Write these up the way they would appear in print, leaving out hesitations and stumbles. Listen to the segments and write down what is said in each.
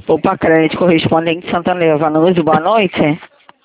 Opa, crédito correspondente Santander Vanucci, boa noite.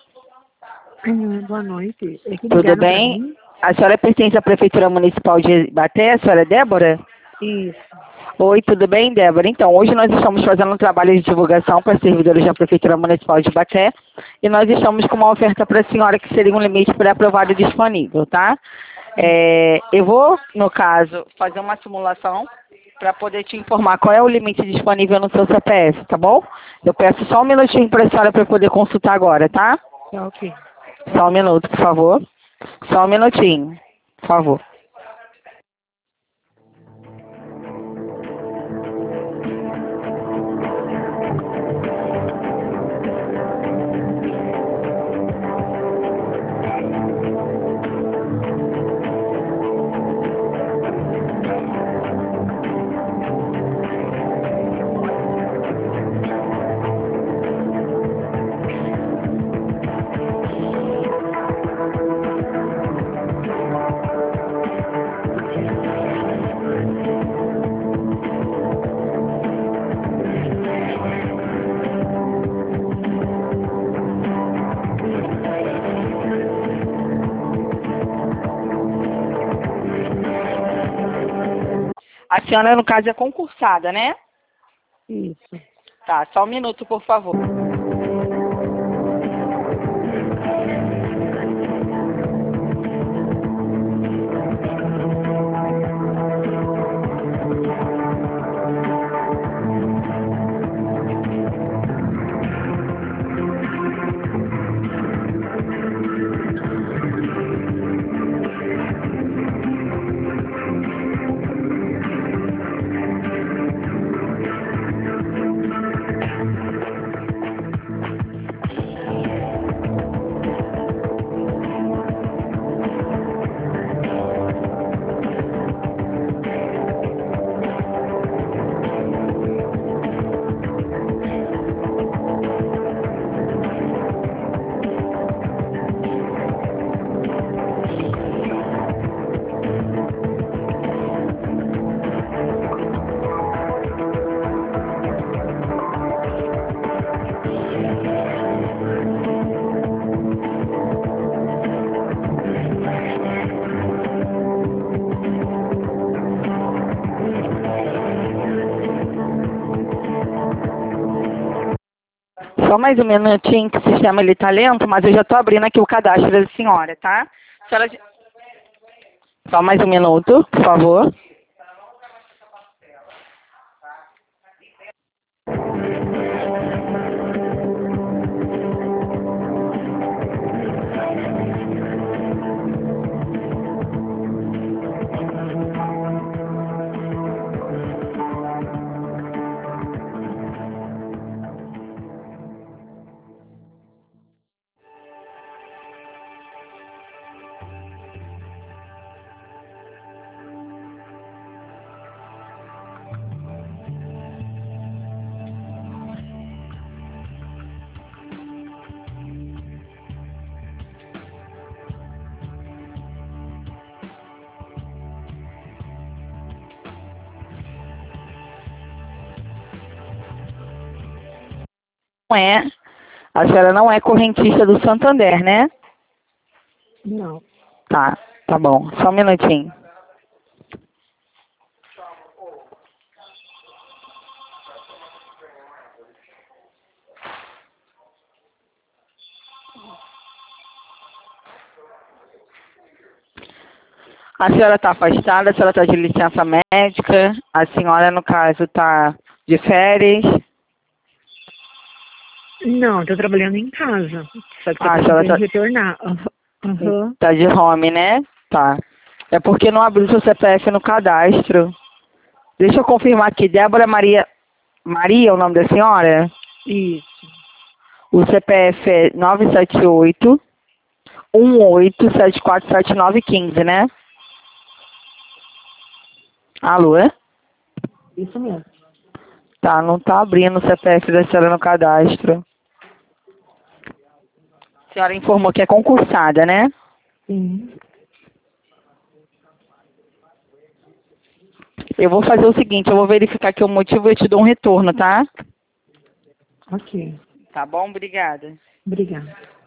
Boa noite. É que Tudo ligaram pra bem? mim? A senhora pertence à Prefeitura Municipal de Ibaté, a senhora é Débora? Isso. Oi, tudo bem, Débora? Então, hoje nós estamos fazendo um trabalho de divulgação para servidores da Prefeitura Municipal de Ibaté e nós estamos com uma oferta para a senhora que seria um limite pré-aprovado e disponível, tá? Eu vou, no caso, fazer uma simulação para poder te informar qual é o limite disponível no seu CPF, tá bom? Eu peço só um minutinho para a senhora para eu poder consultar agora, tá? Tá ok. Só um minuto, por favor. Só um minutinho, por favor. A senhora, no caso, é concursada, né? Isso. Tá, só um minuto, por favor. Só mais um minutinho que o sistema ele tá lento, mas eu já tô abrindo aqui o cadastro da senhora, tá? Senhora... Só mais um minuto, por favor. Não é, a senhora não é correntista do Santander, né? Não. Tá, tá bom. Só um minutinho. A senhora está afastada, a senhora está de licença médica, a senhora, no caso, está de férias. Não, tô trabalhando em casa. Só que tô Ah, a senhora precisando retornar. Aham. tá de home, né? Tá. É porque não abriu seu CPF no cadastro. Deixa eu confirmar aqui, Débora Maria... Maria é o nome da senhora? Isso. O CPF é 978 18747915, né? Alô, é? Isso mesmo. Tá, não tá abrindo o CPF da senhora no cadastro. A senhora informou que é concursada, né? Sim. Eu vou fazer o seguinte, eu vou verificar aqui o motivo e eu te dou um retorno, tá? Ok. Tá bom? Obrigada. Obrigada.